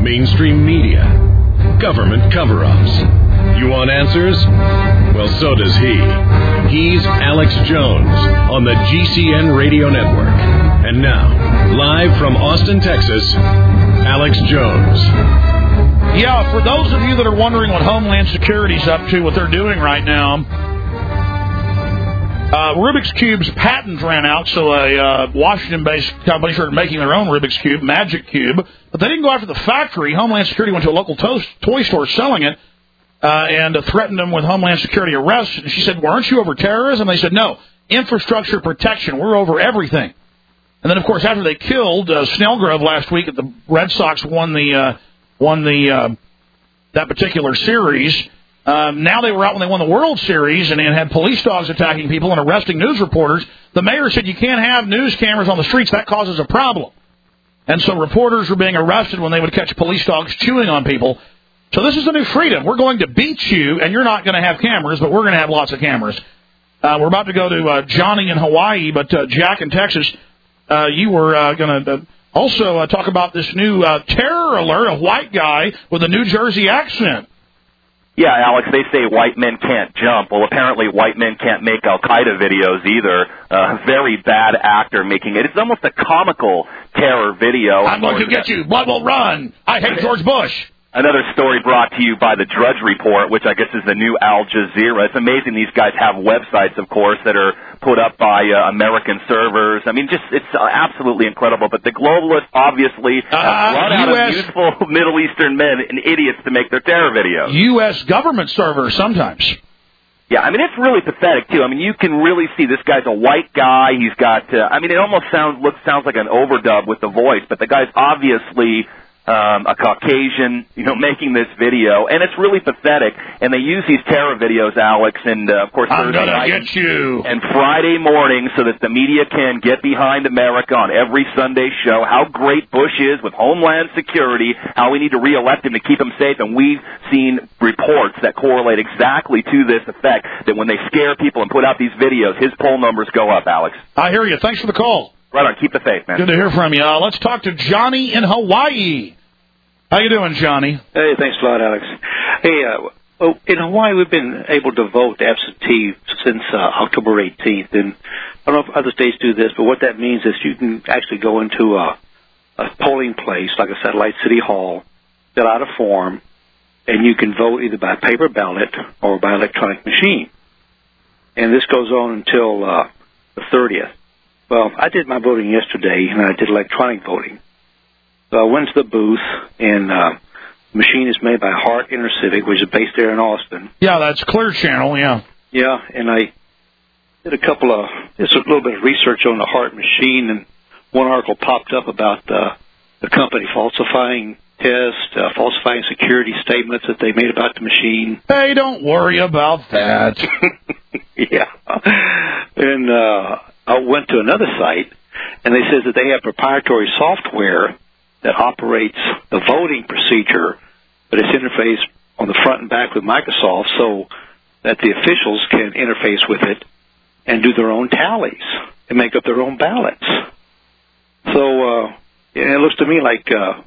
mainstream media, government cover-ups. You want answers? Well, so does he. He's Alex Jones on the GCN Radio Network. And now, live from Austin, Texas, Alex Jones. Yeah, for those of you that are wondering what Homeland Security's up to, what they're doing right now, Rubik's Cube's patent ran out, so a Washington-based company started making their own Rubik's Cube, Magic Cube, but they didn't go after the factory. Homeland Security went to a local toy store selling it and threatened them with Homeland Security arrest. And she said, "Weren't you over terrorism?" And they said, "No, infrastructure protection. We're over everything." And then, of course, after they killed Snellgrove last week, the Red Sox won that particular series. Now they were out when they won the World Series and had police dogs attacking people and arresting news reporters. The mayor said you can't have news cameras on the streets. That causes a problem. And so reporters were being arrested when they would catch police dogs chewing on people. So this is a new freedom. We're going to beat you, and you're not going to have cameras, but we're going to have lots of cameras. We're about to go to Johnny in Hawaii, but Jack in Texas, you were going to also talk about this new terror alert, a white guy with a New Jersey accent. Yeah, Alex, they say white men can't jump. Well, apparently white men can't make Al-Qaeda videos either. Very bad actor making it. It's almost a comical terror video. I'm going to get you. Blood will run. I hate George Bush. Another story brought to you by the Drudge Report, which I guess is the new Al Jazeera. It's amazing these guys have websites, of course, that are put up by American servers. I mean, it's absolutely incredible. But the globalists obviously have run out of useful Middle Eastern men and idiots to make their terror videos. U.S. government servers sometimes. Yeah, I mean, it's really pathetic, too. I mean, you can really see this guy's a white guy. He's got, it almost sounds like an overdub with the voice, but the guy's obviously a Caucasian, making this video, and it's really pathetic. And they use these terror videos, Alex, and of course Thursday night get you. And Friday morning, so that the media can get behind America on every Sunday show. How great Bush is with Homeland Security, how we need to reelect him to keep him safe, and we've seen reports that correlate exactly to this effect. That when they scare people and put out these videos, his poll numbers go up. Alex, I hear you. Thanks for the call. Right on. Keep the faith, man. Good to hear from you. Let's talk to Johnny in Hawaii. How you doing, Johnny? Hey, thanks a lot, Alex. Hey, in Hawaii, we've been able to vote absentee since October 18th, and I don't know if other states do this, but what that means is you can actually go into a polling place, like a satellite city hall, fill out a form, and you can vote either by paper ballot or by electronic machine. And this goes on until the 30th. Well, I did my voting yesterday, and I did electronic voting. So I went to the booth, and the machine is made by Hart InterCivic, which is based there in Austin. Yeah, that's Clear Channel, yeah. Yeah, and I did just a little bit of research on the Hart machine, and one article popped up about the company falsifying tests, falsifying security statements that they made about the machine. Hey, don't worry about that. Yeah. And I went to another site, and they said that they have proprietary software that operates the voting procedure, but it's interfaced on the front and back with Microsoft so that the officials can interface with it and do their own tallies and make up their own ballots. So it looks to me like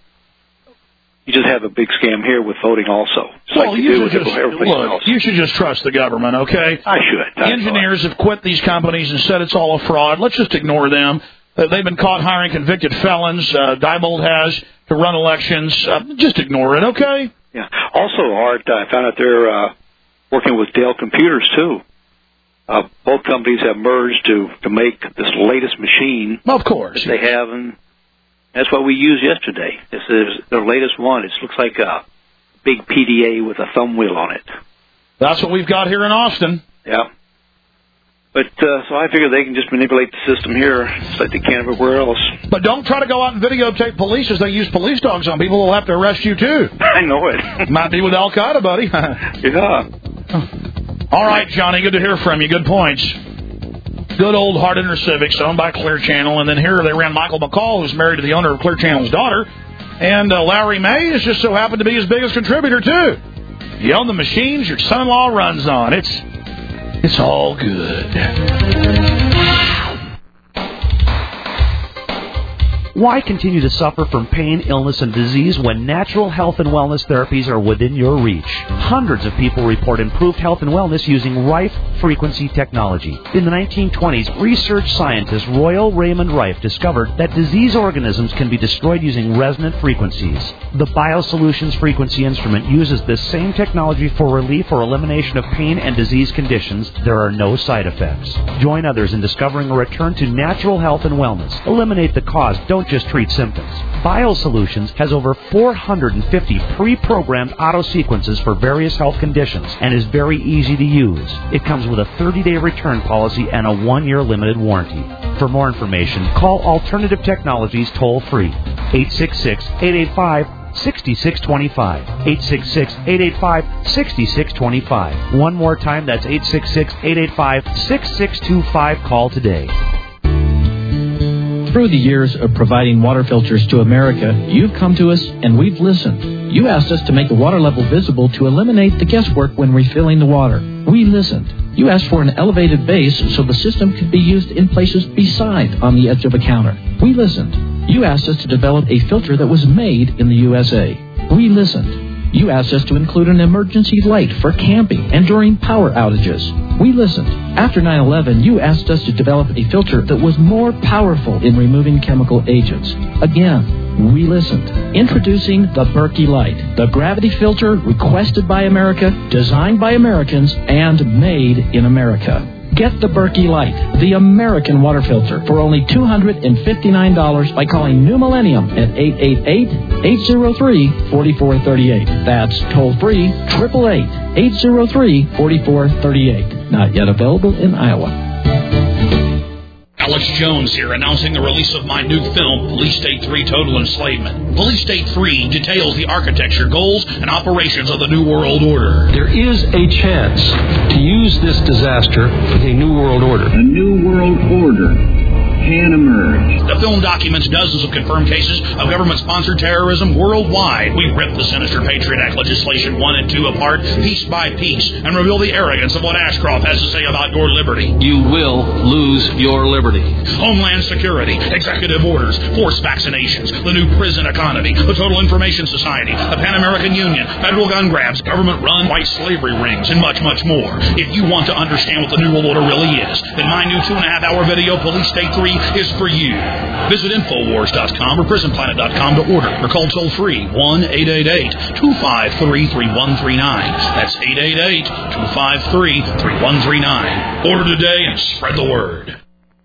you just have a big scam here with voting also. Well, you should just trust the government, okay? I should. Engineers have quit these companies and said it's all a fraud. Let's just ignore them. They've been caught hiring convicted felons. Diebold has to run elections. Just ignore it, okay? Yeah. Also, Art, I found out they're working with Dell Computers, too. Both companies have merged to make this latest machine. Of course. That they have, and that's what we used yesterday. This is their latest one. It looks like a big PDA with a thumb wheel on it. That's what we've got here in Austin. Yeah. But so I figure they can just manipulate the system here just like they can everywhere else. But don't try to go out and videotape police as they use police dogs on people. They'll have to arrest you, too. I know it. Might be with Al-Qaeda, buddy. Yeah. All right, Johnny, good to hear from you. Good points. Good old Hart InterCivics, owned by Clear Channel. And then here they ran Michael McCall, who's married to the owner of Clear Channel's daughter. And Larry May has just so happened to be his biggest contributor, too. You own the machines your son-in-law runs on. It's all good. Why continue to suffer from pain, illness, and disease when natural health and wellness therapies are within your reach? Hundreds of people report improved health and wellness using Rife frequency technology. In the 1920s, research scientist Royal Raymond Rife discovered that disease organisms can be destroyed using resonant frequencies. The BioSolutions frequency instrument uses this same technology for relief or elimination of pain and disease conditions. There are no side effects. Join others in discovering a return to natural health and wellness. Eliminate the cause. Don't just treat symptoms. BioSolutions has over 450 pre-programmed auto-sequences for various health conditions and is very easy to use. It comes with a 30-day return policy and a 1-year limited warranty. For more information, call Alternative Technologies toll-free, 866-885-6625. 866-885-6625. One more time, that's 866-885-6625. Call today. Through the years of providing water filters to America, you've come to us and we've listened. You asked us to make the water level visible to eliminate the guesswork when refilling the water. We listened. You asked for an elevated base so the system could be used in places beside on the edge of a counter. We listened. You asked us to develop a filter that was made in the USA. We listened. You asked us to include an emergency light for camping and during power outages. We listened. After 9/11, you asked us to develop a filter that was more powerful in removing chemical agents. Again, we listened. Introducing the Berkey Light, the gravity filter requested by America, designed by Americans, and made in America. Get the Berkey Light, the American water filter, for only $259 by calling New Millennium at 888-803-4438. That's toll-free, 888-803-4438. Not yet available in Iowa. Alex Jones here, announcing the release of my new film, Police State 3 Total Enslavement. Police State 3 details the architecture, goals, and operations of the New World Order. There is a chance to use this disaster with a New World Order. A New World Order can emerge. The film documents dozens of confirmed cases of government-sponsored terrorism worldwide. We rip the sinister Patriot Act legislation 1 and 2 apart, piece by piece, and reveal the arrogance of what Ashcroft has to say about your liberty. You will lose your liberty. Homeland Security, executive orders, forced vaccinations, the new prison economy, the Total Information Society, the Pan-American Union, federal gun grabs, government-run white slavery rings, and much, much more. If you want to understand what the New World Order really is, then my new 2.5-hour video, Police State 3, is for you. Visit Infowars.com or PrisonPlanet.com to order, or call toll-free 1-888-253-3139. That's 888-253-3139. Order today and spread the word.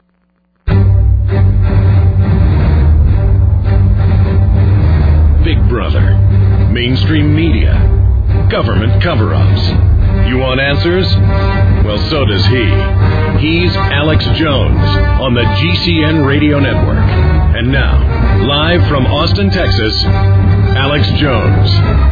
Big Brother, mainstream media, government cover-ups. You want answers? Well, so does he. He's Alex Jones on the GCN Radio Network. And now, live from Austin, Texas, Alex Jones.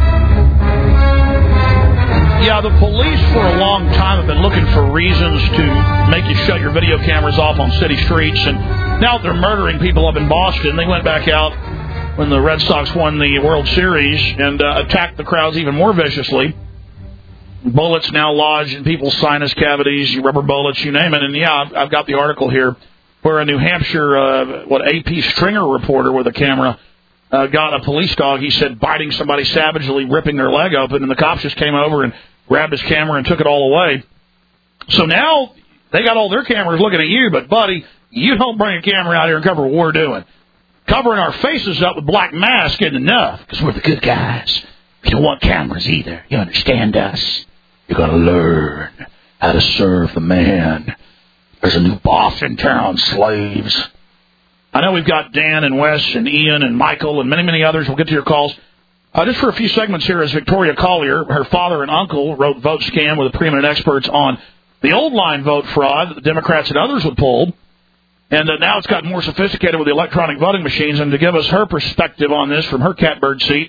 Yeah, the police for a long time have been looking for reasons to make you shut your video cameras off on city streets, and now they're murdering people up in Boston. They went back out when the Red Sox won the World Series and attacked the crowds even more viciously. Bullets now lodged in people's sinus cavities, rubber bullets, you name it. And, yeah, I've got the article here where a New Hampshire, AP Stringer reporter with a camera got a police dog, he said, biting somebody savagely, ripping their leg open, and the cops just came over and grabbed his camera and took it all away. So now they got all their cameras looking at you, but, buddy, you don't bring a camera out here and cover what we're doing. Covering our faces up with black masks isn't enough, because we're the good guys. You don't want cameras either. You understand us? You're going to learn how to serve the man. There's a new boss in town, slaves. I know we've got Dan and Wes and Ian and Michael and many, many others. We'll get to your calls. Just for a few segments here is Victoria Collier. Her father and uncle wrote Vote Scam with preeminent experts on the old line vote fraud that the Democrats and others would pull. And now it's gotten more sophisticated with the electronic voting machines. And to give us her perspective on this from her catbird seat,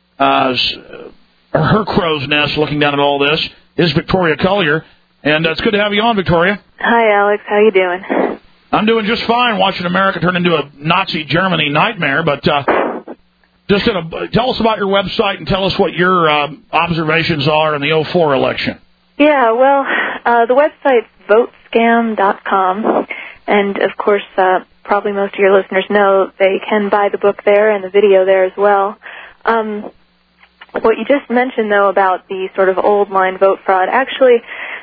her crow's nest looking down at all this, is Victoria Collier. And it's good to have you on, Victoria. Hi, Alex. How you doing? I'm doing just fine, watching America turn into a Nazi Germany nightmare. But just tell us about your website and tell us what your observations are in the 2004 election. Yeah, well, the website's votescam.com. And, of course, probably most of your listeners know, they can buy the book there and the video there as well. What you just mentioned, though, about the sort of old-line vote fraud, actually,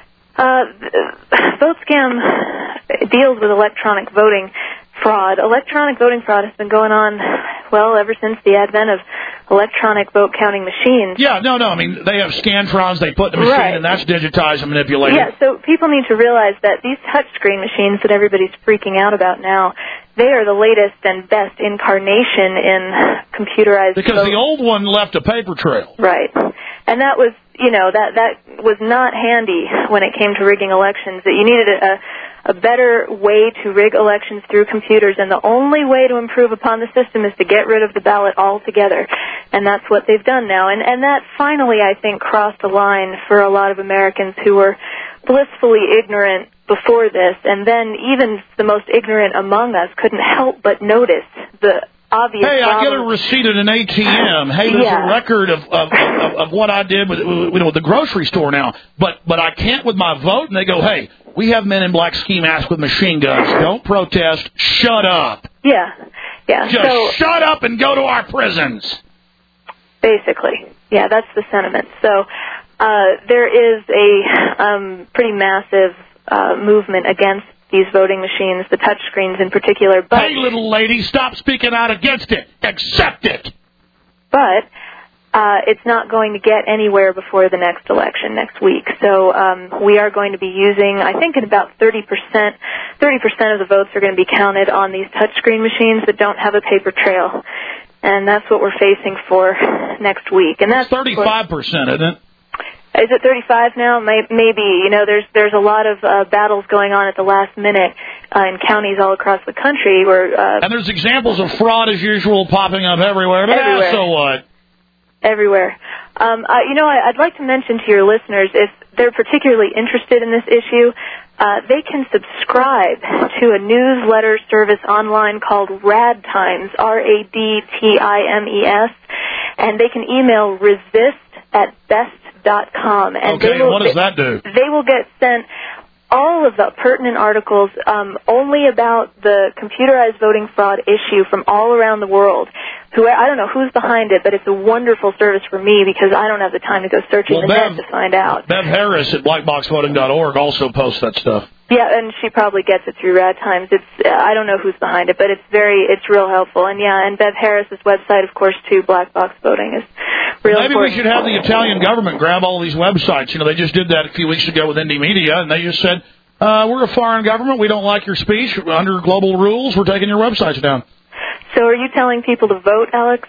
VoteScam deals with electronic voting fraud. Electronic voting fraud has been going on, well, ever since the advent of electronic vote counting machines. Yeah, no. I mean, they have scantrons they put in the machine, right. And that's digitized and manipulated. Yeah, so people need to realize that these touchscreen machines that everybody's freaking out about now, they are the latest and best incarnation in computerized because vote. The old one left a paper trail. Right. And that was, that was not handy when it came to rigging elections. That you needed a better way to rig elections through computers, and the only way to improve upon the system is to get rid of the ballot altogether. And that's what they've done now. And that finally, I think, crossed a line for a lot of Americans who were blissfully ignorant before this, and then even the most ignorant among us couldn't help but notice the obvious Hey, problem. I get a receipt at an ATM. Hey, there's a record of what I did with the grocery store now, but I can't with my vote. And they go, hey, we have men in black ski masks with machine guns. Don't protest. Shut up. Yeah. Just shut up and go to our prisons. Basically. Yeah, that's the sentiment. So there is a pretty massive movement against these voting machines, the touch screens in particular. But, hey, little lady, stop speaking out against it. Accept it. But it's not going to get anywhere before the next election next week. So we are going to be using, I think, in about 30% of the votes are going to be counted on these touchscreen machines that don't have a paper trail. And that's what we're facing for next week. And that's 35%, isn't it? Is it 35 now? Maybe. There's a lot of battles going on at the last minute in counties all across the country where. And there's examples of fraud as usual popping up everywhere. Everywhere. So what? Everywhere. I'd like to mention to your listeners, if they're particularly interested in this issue, they can subscribe to a newsletter service online called Rad Times, RADTIMES, and they can email resist@best.com. And okay, what does that do? They will get sent all of the pertinent articles only about the computerized voting fraud issue from all around the world. I don't know who's behind it, but it's a wonderful service for me because I don't have the time to go searching the net to find out. Bev Harris at blackboxvoting.org also posts that stuff. Yeah, and she probably gets it through Rad Times. I don't know who's behind it, but it's real helpful. And and Bev Harris's website, of course, too, Black Box Voting, is real Maybe important. we should have the Italian government grab all these websites. They just did that a few weeks ago with Indie Media, and they just said, we're a foreign government. We don't like your speech. Under global rules, we're taking your websites down. So are you telling people to vote, Alex?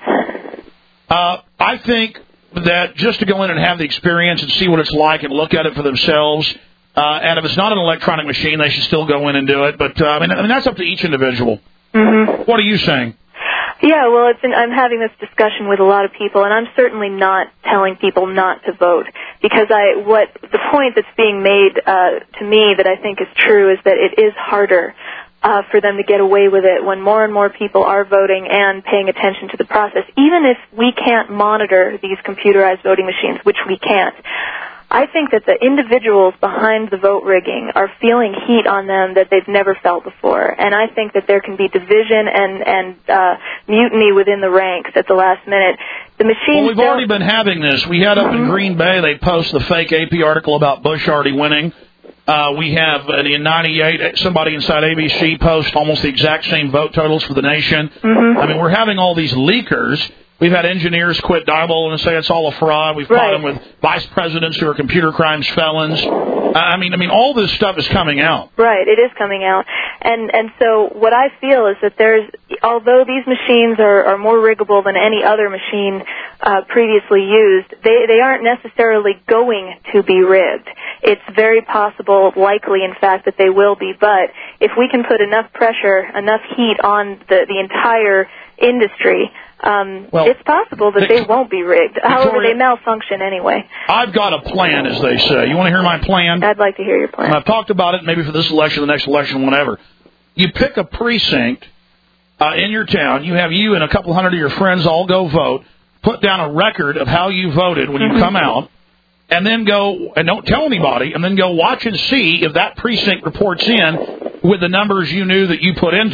I think that just to go in and have the experience and see what it's like and look at it for themselves, and if it's not an electronic machine, they should still go in and do it. But, I mean that's up to each individual. Mm-hmm. What are you saying? Yeah, well, I'm having this discussion with a lot of people, and I'm certainly not telling people not to vote because the point that's being made to me that I think is true is that it is harder for them to get away with it when more and more people are voting and paying attention to the process. Even if we can't monitor these computerized voting machines, which we can't, I think that the individuals behind the vote rigging are feeling heat on them that they've never felt before. And I think that there can be division and mutiny within the ranks at the last minute. The machines Well, we've already been having this. We had up in Green Bay, they post the fake AP article about Bush already winning. We have in 98, somebody inside ABC post almost the exact same vote totals for the nation. Mm-hmm. I mean, we're having all these leakers. We've had engineers quit Diebold and say it's all a fraud. We've caught them with vice presidents who are computer crimes felons. I mean, all this stuff is coming out. Right, it is coming out. And so what I feel is that although these machines are more riggable than any other machine previously used, they aren't necessarily going to be rigged. It's very possible, likely in fact, that they will be. But if we can put enough pressure, enough heat on the entire industry, it's possible that they won't be rigged. However, they malfunction anyway. I've got a plan, as they say. You want to hear my plan? I'd like to hear your plan. And I've talked about it maybe for this election, the next election, whatever. You pick a precinct in your town. You have you and a couple hundred of your friends all go vote. Put down a record of how you voted when you come out. And then go, and don't tell anybody, and then go watch and see if that precinct reports in with the numbers you knew that you put into it.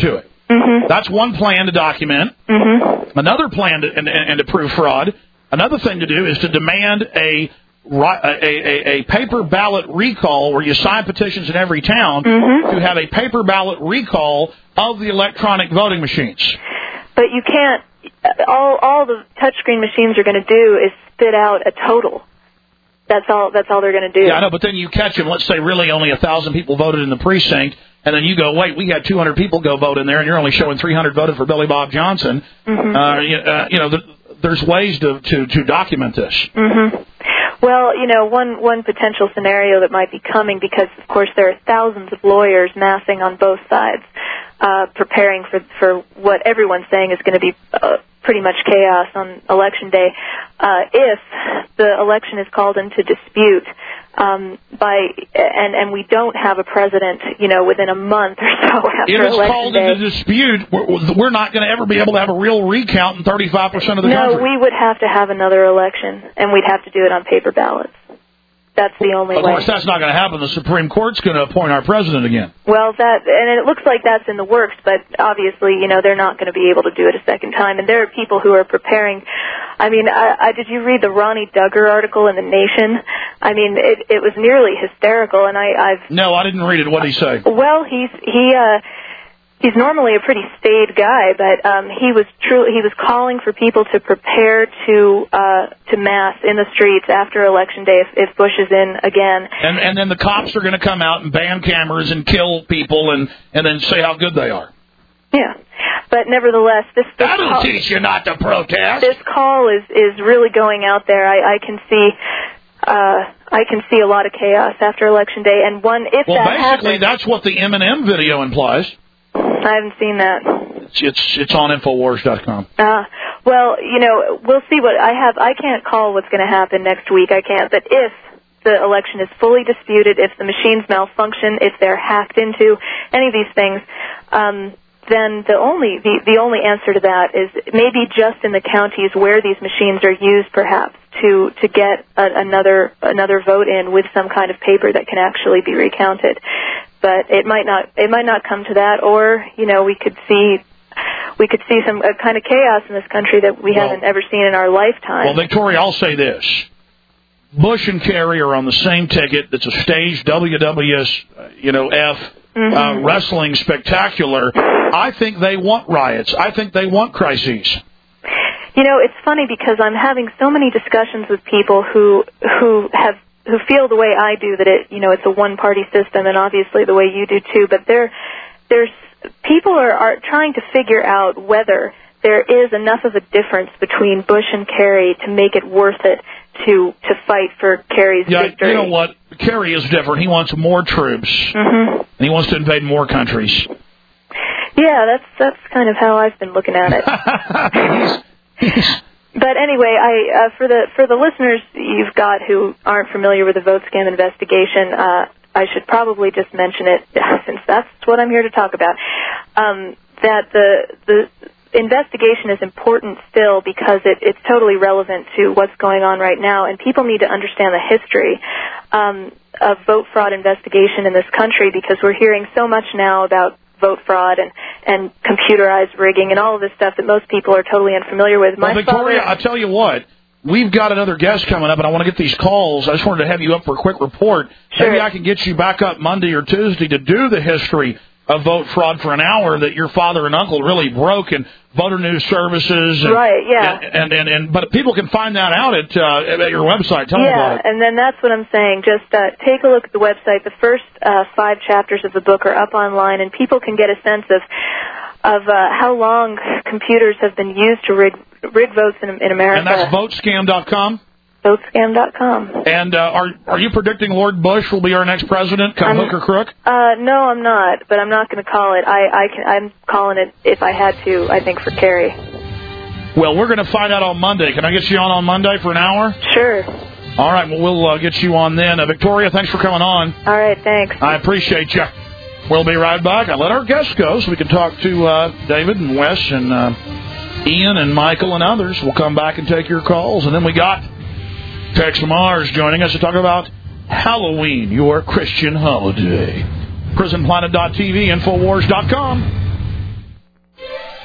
Mm-hmm. That's one plan to document. Mm-hmm. Another plan to prove fraud. Another thing to do is to demand a paper ballot recall where you sign petitions in every town to have a paper ballot recall of the electronic voting machines. But you can't. All the touchscreen machines are going to do is spit out a total. That's all they're going to do. Yeah, I know, but then you catch them. Let's say really only 1,000 people voted in the precinct, and then you go, wait, we had 200 people go vote in there, and you're only showing 300 voted for Billy Bob Johnson. There's ways to document this. Mm-hmm. Well, one potential scenario that might be coming, because of course there are thousands of lawyers massing on both sides, preparing for what everyone's saying is going to be pretty much chaos on Election Day. If the election is called into dispute and we don't have a president, within a month or so after Election Day. If it's called into dispute, we're not going to ever be able to have a real recount in 35% of the country. No, we would have to have another election, and we'd have to do it on paper ballots. That's the only way. Of course, that's not going to happen. The Supreme Court's going to appoint our president again. Well, and it looks like that's in the works, but obviously, they're not going to be able to do it a second time. And there are people who are preparing. I mean, I did you read the Ronnie Duggar article in The Nation? I mean, it was nearly hysterical, and I've... No, I didn't read it. What did he say? Well, he's normally a pretty staid guy, but he was calling for people to prepare to mass in the streets after Election Day if Bush is in again. And then the cops are going to come out and ban cameras and kill people and then say how good they are. Yeah, but nevertheless, that'll teach you not to protest. This call is really going out there. I can see a lot of chaos after Election Day, and basically that's what the Eminem video implies. I haven't seen that. It's on Infowars.com. Well, we'll see what I have. I can't call what's going to happen next week. I can't. But if the election is fully disputed, if the machines malfunction, if they're hacked into, any of these things, then the only answer to that is maybe just in the counties where these machines are used, perhaps to get another vote in with some kind of paper that can actually be recounted. But it might not come to that, or we could see some kind of chaos in this country that we haven't ever seen in our lifetime. Well, Victoria, I'll say this: Bush and Kerry are on the same ticket. It's a staged WWF wrestling spectacular. I think they want riots. I think they want crises. It's funny because I'm having so many discussions with people who feel the way I do, that it's a one-party system, and obviously the way you do too. But there's people are trying to figure out whether there is enough of a difference between Bush and Kerry to make it worth it to fight for Kerry's victory. You know what? Kerry is different. He wants more troops, and he wants to invade more countries. Yeah, that's kind of how I've been looking at it. But anyway, for the listeners you've got who aren't familiar with the vote scam investigation, I should probably just mention it, since that's what I'm here to talk about, that the investigation is important still because it's totally relevant to what's going on right now, and people need to understand the history of vote fraud investigation in this country, because we're hearing so much now about vote fraud and computerized rigging and all of this stuff that most people are totally unfamiliar with. Well, Victoria, I'll tell you what. We've got another guest coming up, and I want to get these calls. I just wanted to have you up for a quick report. Sure. Maybe I can get you back up Monday or Tuesday to do the history of vote fraud for an hour that your father and uncle really broke in voter news services. And, right, yeah. But people can find that out at your website. Tell them about it. Yeah, and then that's what I'm saying. Just take a look at the website. The first 5 chapters of the book are up online, and people can get a sense of how long computers have been used to rig votes in America. And that's votescam.com? Votescam.com. And are you predicting Lord Bush will be our next president, come hook or crook? No, I'm not, but I'm not going to call it. I'm calling it, if I had to, I think, for Kerry. Well, we're going to find out on Monday. Can I get you on Monday for an hour? Sure. All right, well, we'll get you on then. Victoria, thanks for coming on. All right, thanks. I appreciate you. We'll be right back. I let our guests go so we can talk to David and Wes and Ian and Michael and others. We'll come back and take your calls. And then we got Tex Mars joining us to talk about Halloween, your Christian holiday. PrisonPlanet.tv, Infowars.com.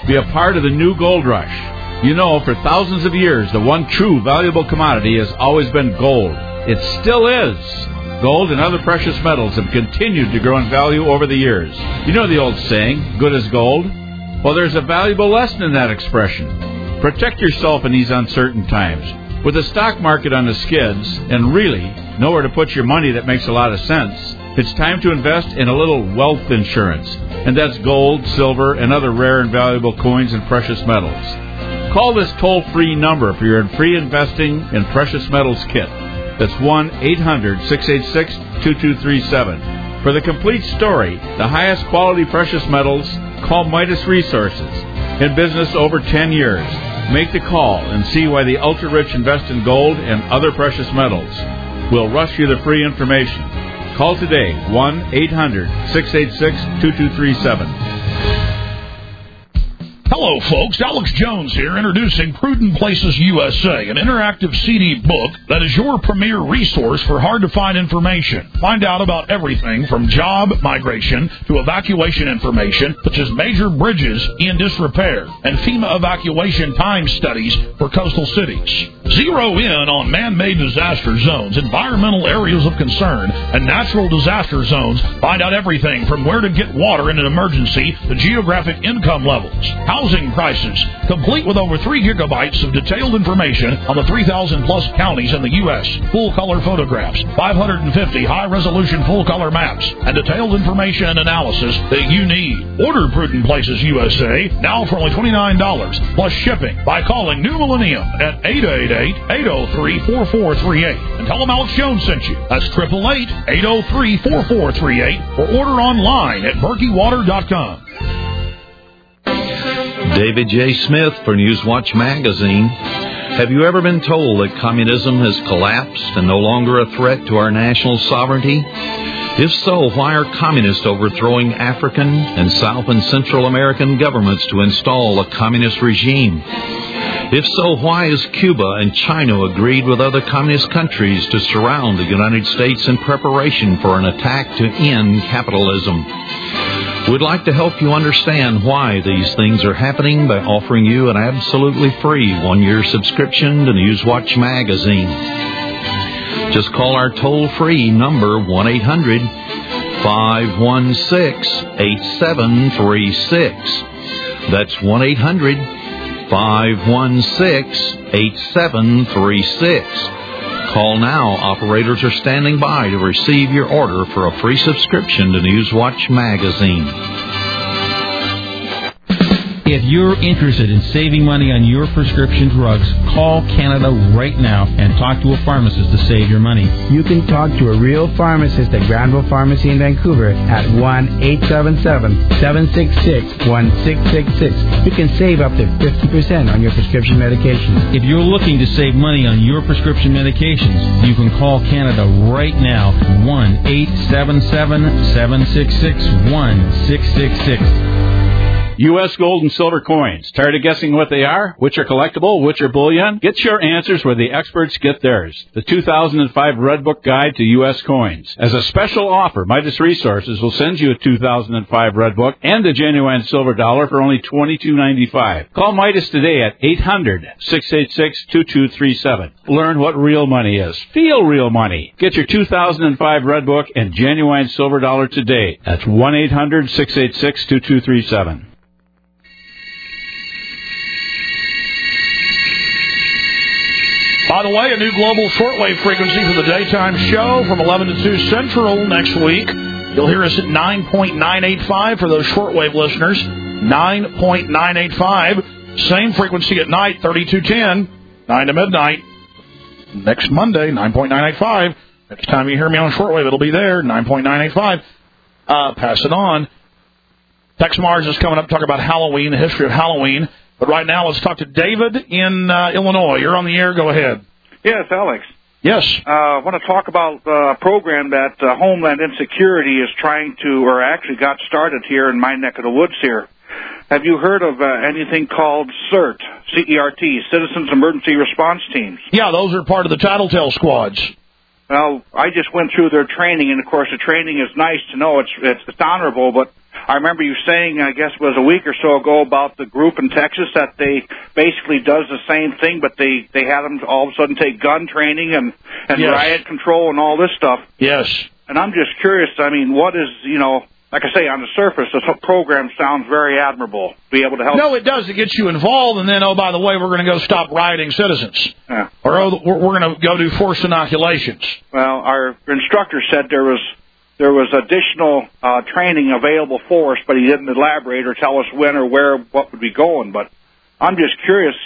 Be a part of the new gold rush. You know, for thousands of years, the one true valuable commodity has always been gold. It still is. Gold and other precious metals have continued to grow in value over the years. You know the old saying, good as gold? Well, there's a valuable lesson in that expression. Protect yourself in these uncertain times. With the stock market on the skids, and really nowhere to put your money that makes a lot of sense, it's time to invest in a little wealth insurance. And that's gold, silver, and other rare and valuable coins and precious metals. Call this toll-free number for your free investing in precious metals kit. That's 1-800-686-2237. For the complete story, the highest quality precious metals, call Midas Resources. In business over 10 years. Make the call and see why the ultra-rich invest in gold and other precious metals. We'll rush you the free information. Call today, 1-800-686-2237. Hello, folks. Alex Jones here, introducing Prudent Places USA, an interactive CD book that is your premier resource for hard-to-find information. Find out about everything from job migration to evacuation information, such as major bridges in disrepair and FEMA evacuation time studies for coastal cities. Zero in on man-made disaster zones, environmental areas of concern, and natural disaster zones. Find out everything from where to get water in an emergency to geographic income levels. Housing prices, complete with over 3 gigabytes of detailed information on the 3,000-plus counties in the U.S., full-color photographs, 550 high-resolution full-color maps, and detailed information and analysis that you need. Order Prudent Places USA now for only $29, plus shipping, by calling New Millennium at 888-803-4438. And tell them Alex Jones sent you. That's 888-803-4438, or order online at BerkeyWater.com. David J. Smith for Newswatch Magazine. Have you ever been told that communism has collapsed and no longer a threat to our national sovereignty? If so, why are communists overthrowing African and South and Central American governments to install a communist regime? If so, why has Cuba and China agreed with other communist countries to surround the United States in preparation for an attack to end capitalism? We'd like to help you understand why these things are happening by offering you an absolutely free 1-year subscription to Newswatch Magazine. Just call our toll-free number 1-800-516-8736. That's 1-800-516-8736. Call now. Operators are standing by to receive your order for a free subscription to Newswatch Magazine. If you're interested in saving money on your prescription drugs, call Canada right now and talk to a pharmacist to save your money. You can talk to a real pharmacist at Granville Pharmacy in Vancouver at 1-877-766-1666. You can save up to 50% on your prescription medications. If you're looking to save money on your prescription medications, you can call Canada right now, 1-877-766-1666. U.S. gold and silver coins. Tired of guessing what they are? Which are collectible? Which are bullion? Get your answers where the experts get theirs. The 2005 Red Book Guide to U.S. Coins. As a special offer, Midas Resources will send you a 2005 Red Book and a genuine silver dollar for only $22.95. Call Midas today at 800-686-2237. Learn what real money is. Feel real money. Get your 2005 Red Book and genuine silver dollar today. That's 1-800-686-2237. By the way, a new global shortwave frequency for the daytime show from 11 to 2 Central next week. You'll hear us at 9.985 for those shortwave listeners. 9.985. Same frequency at night, 3210, 9 to midnight. Next Monday, 9.985. Next time you hear me on shortwave, it'll be there, 9.985. Pass it on. Tex Mars is coming up to talk about Halloween, the history of Halloween. But right now, let's talk to David in Illinois. You're on the air. Go ahead. Yes, Alex. Yes. I want to talk about a program that Homeland Insecurity is trying to, or actually got started here in my neck of the woods here. Have you heard of anything called CERT, C-E-R-T, Citizens Emergency Response Teams? Yeah, those are part of the Tattletale squads. Well, I just went through their training, and, of course, the training is nice to know. It's honorable, but I remember you saying, I guess it was a week or so ago, about the group in Texas that they basically does the same thing, but they had them all of a sudden take gun training and Yes. riot control and all this stuff. Yes. And I'm just curious, I mean, what is, like I say, on the surface, this whole program sounds very admirable. Be able to help. No, it does. It gets you involved, and then, oh, by the way, we're going to go stop rioting citizens. Yeah. Or, oh, we're going to go do forced inoculations. Well, our instructor said there was additional training available for us, but he didn't elaborate or tell us when or where what would be going. But I'm just curious,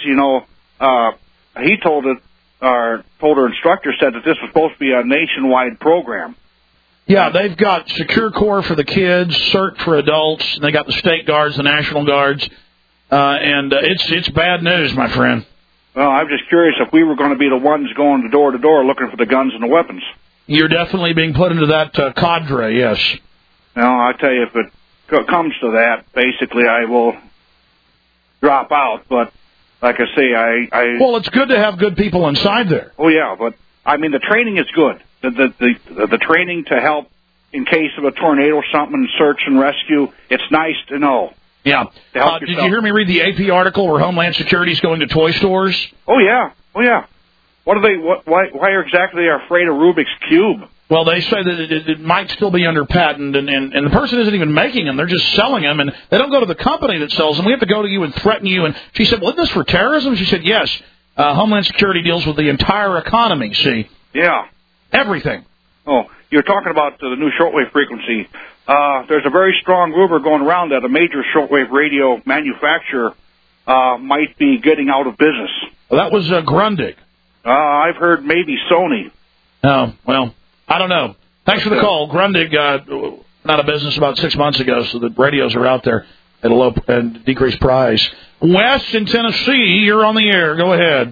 he told our instructor said that this was supposed to be a nationwide program. Yeah, they've got Secure Corps for the kids, CERT for adults, and they got the state guards, the National Guards, and it's bad news, my friend. Well, I'm just curious if we were going to be the ones going door to door looking for the guns and the weapons. You're definitely being put into that cadre, yes. Well, I tell you, if it comes to that, basically I will drop out. But like I say, Well, it's good to have good people inside there. Oh yeah, but I mean the training is good. The training to help in case of a tornado or something, search and rescue. It's nice to know. Yeah. Did you hear me read the AP article where Homeland Security is going to toy stores? Oh yeah. What are they? Why exactly are they afraid of Rubik's Cube? Well, they say that it might still be under patent, and the person isn't even making them. They're just selling them, and they don't go to the company that sells them. We have to go to you and threaten you. And she said, well, isn't this for terrorism? She said, yes. Homeland Security deals with the entire economy, see? Yeah. Everything. Oh, you're talking about the new shortwave frequency. There's a very strong rumor going around that a major shortwave radio manufacturer might be getting out of business. Well, that was Grundig. I've heard maybe Sony. Oh, well, I don't know. Thanks for the call. Grundig out of business about 6 months ago, so the radios are out there at a low and decreased price. Wes in Tennessee, you're on the air. Go ahead.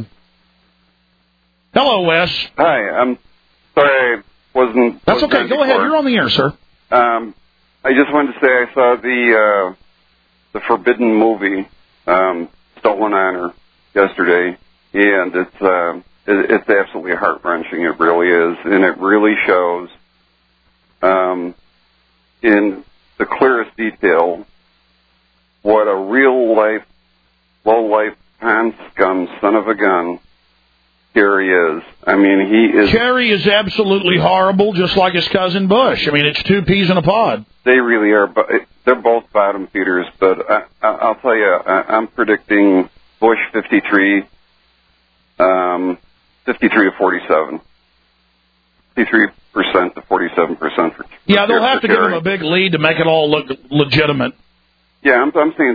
Hello, Wes. Hi, I'm sorry I wasn't... That's okay. Go ahead. You're on the air, sir. I just wanted to say I saw the Forbidden movie, Stolen Honor, yesterday, and it's absolutely heart-wrenching. It really is, and it really shows in the clearest detail what a real-life, low-life, con scum son of a gun Kerry is. I mean, he is... Kerry is absolutely horrible, just like his cousin Bush. I mean, it's two peas in a pod. They really are. They're both bottom feeders, but I'll tell you, I'm predicting Bush 53 to 47. 53% to 47% for... Yeah, they'll have to give him a big lead to make it all look legitimate. Yeah, I'm saying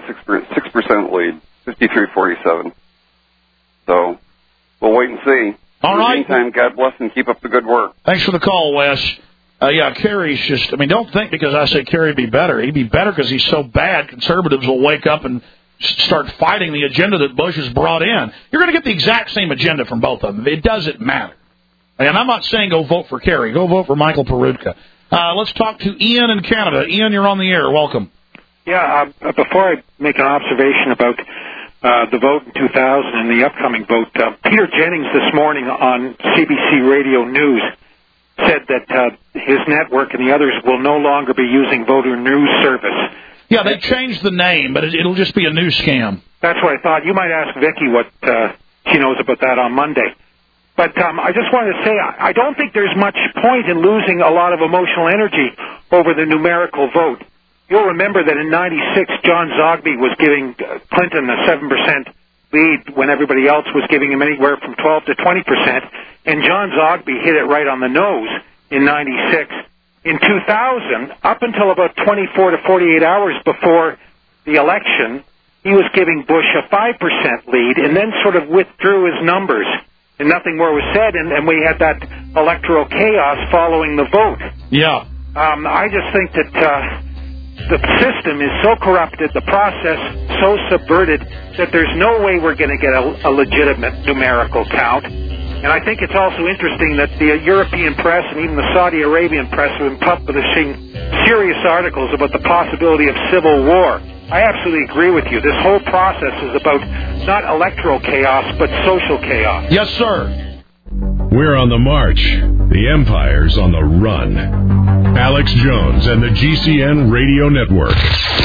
6% lead, 53-47. So... we'll wait and see. All right. In the meantime, God bless and keep up the good work. Thanks for the call, Wes. Yeah, Kerry's just, I mean, don't think because I say Kerry would be better. He'd be better because he's so bad, conservatives will wake up and start fighting the agenda that Bush has brought in. You're going to get the exact same agenda from both of them. It doesn't matter. And I'm not saying go vote for Kerry. Go vote for Michael Peroutka. Let's talk to Ian in Canada. Ian, you're on the air. Welcome. Yeah, before I make an observation about the vote in 2000 and the upcoming vote, Peter Jennings this morning on CBC Radio News said that his network and the others will no longer be using Voter News Service. Yeah, they changed the name, but it'll just be a new scam. That's what I thought. You might ask Vicki what she knows about that on Monday. But I just wanted to say, I don't think there's much point in losing a lot of emotional energy over the numerical vote. You'll remember that in '96, John Zogby was giving Clinton a 7% lead when everybody else was giving him anywhere from 12 to 20%, and John Zogby hit it right on the nose in '96. In 2000, up until about 24 to 48 hours before the election, he was giving Bush a 5% lead and then sort of withdrew his numbers, and nothing more was said, and we had that electoral chaos following the vote. Yeah. I just think that the system is so corrupted, the process so subverted, that there's no way we're going to get a legitimate numerical count. And I think it's also interesting that the European press and even the Saudi Arabian press have been publishing serious articles about the possibility of civil war. I absolutely agree with you. This whole process is about not electoral chaos, but social chaos. Yes, sir. We're on the march. The empire's on the run. Alex Jones and the GCN Radio Network.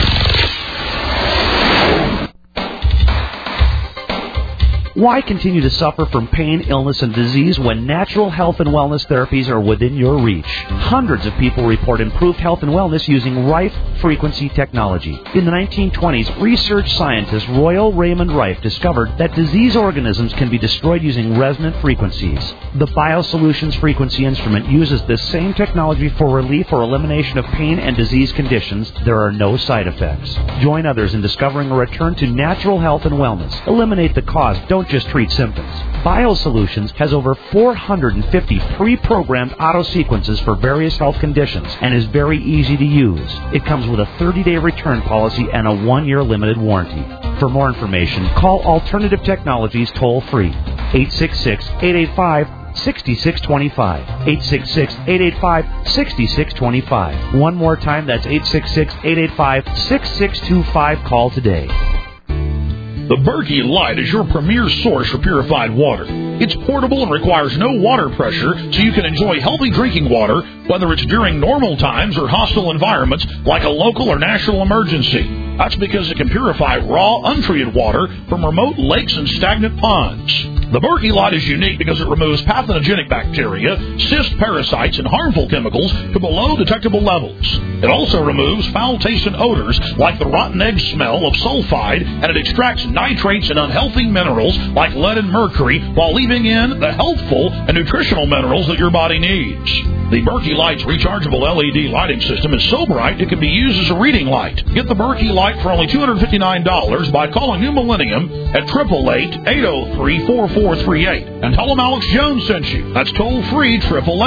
Why continue to suffer from pain, illness, and disease when natural health and wellness therapies are within your reach? Hundreds of people report improved health and wellness using Rife frequency technology. In the 1920s, research scientist Royal Raymond Rife discovered that disease organisms can be destroyed using resonant frequencies. The BioSolutions frequency instrument uses this same technology for relief or elimination of pain and disease conditions. There are no side effects. Join others in discovering a return to natural health and wellness. Eliminate the cause. Don't just treat symptoms. BioSolutions has over 450 pre-programmed auto sequences for various health conditions and is very easy to use. It comes with a 30-day return policy and a 1-year limited warranty. For more information, call Alternative Technologies toll-free, 866-885-6625, 866-885-6625. One more time, that's 866-885-6625. Call today. The Berkey Light is your premier source for purified water. It's portable and requires no water pressure, so you can enjoy healthy drinking water, whether it's during normal times or hostile environments like a local or national emergency. That's because it can purify raw, untreated water from remote lakes and stagnant ponds. The Berkey Light is unique because it removes pathogenic bacteria, cyst parasites, and harmful chemicals to below detectable levels. It also removes foul-tasting odors like the rotten egg smell of sulfide, and it extracts nitrates and unhealthy minerals like lead and mercury while leaving in the healthful and nutritional minerals that your body needs. The Berkey Light's rechargeable LED lighting system is so bright it can be used as a reading light. Get the Berkey Light for only $259 by calling New Millennium at 888-803-4438 and tell them Alex Jones sent you. That's toll-free,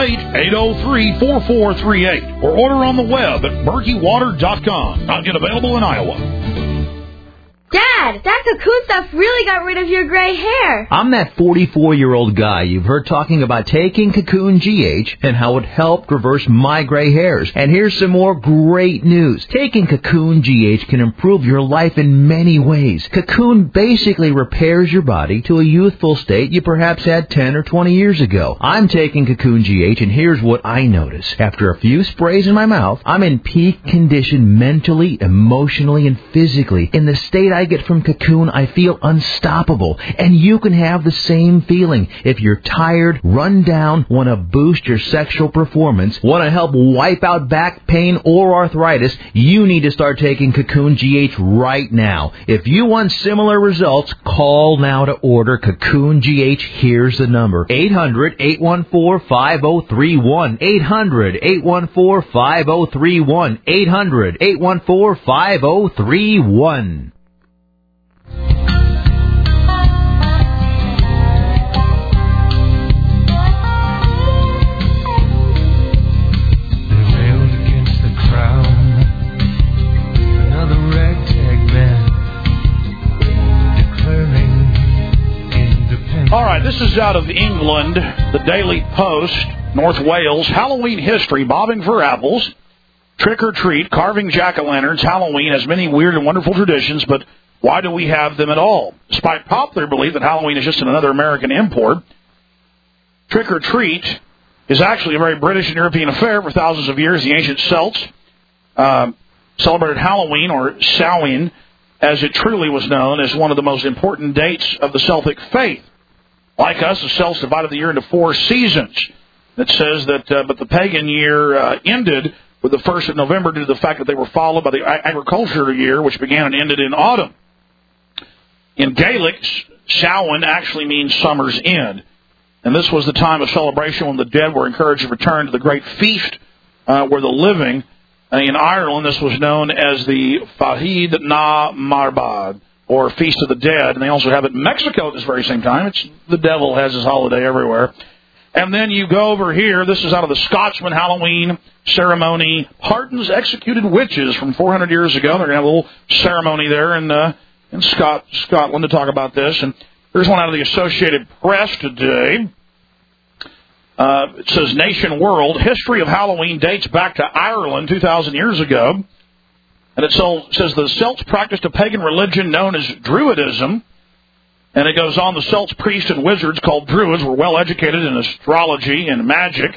888-803-4438, or order on the web at berkeywater.com. Not yet available in Iowa. Dad, that Cocoon stuff really got rid of your gray hair. I'm that 44-year-old guy you've heard talking about taking Cocoon GH and how it helped reverse my gray hairs. And here's some more great news. Taking Cocoon GH can improve your life in many ways. Cocoon basically repairs your body to a youthful state you perhaps had 10 or 20 years ago. I'm taking Cocoon GH, and here's what I notice. After a few sprays in my mouth, I'm in peak condition mentally, emotionally, and physically. In the state I get from Cocoon, I feel unstoppable, and you can have the same feeling. If you're tired, run down, want to boost your sexual performance, want to help wipe out back pain or arthritis, you need to start taking Cocoon GH right now. If you want similar results, call now to order Cocoon GH. Here's the number: 800-814-5031, 800-814-5031, 800-814-5031. All right, this is out of England, the Daily Post, North Wales. Halloween history, bobbing for apples, trick or treat, carving jack-o'-lanterns. Halloween has many weird and wonderful traditions, but why do we have them at all? Despite popular belief that Halloween is just another American import, trick or treat is actually a very British and European affair for thousands of years. The ancient Celts celebrated Halloween, or Samhain, as it truly was known, as one of the most important dates of the Celtic faith. Like us, the Celts divided the year into 4 seasons. It says that, but the pagan year ended with the 1st of November due to the fact that they were followed by the agricultural year, which began and ended in autumn. In Gaelic, Samhain actually means summer's end. And this was the time of celebration when the dead were encouraged to return to the great feast where the living. In Ireland, this was known as the Fahid na Marbad, or Feast of the Dead, and they also have it in Mexico at this very same time. It's the devil has his holiday everywhere. And then you go over here, this is out of the Scotsman Halloween ceremony, pardons executed witches from 400 years ago. They're going to have a little ceremony there in Scotland to talk about this. And here's one out of the Associated Press today. It says, Nation World, history of Halloween dates back to Ireland 2,000 years ago. And it says the Celts practiced a pagan religion known as Druidism. And it goes on, the Celts priests and wizards called Druids were well educated in astrology and magic.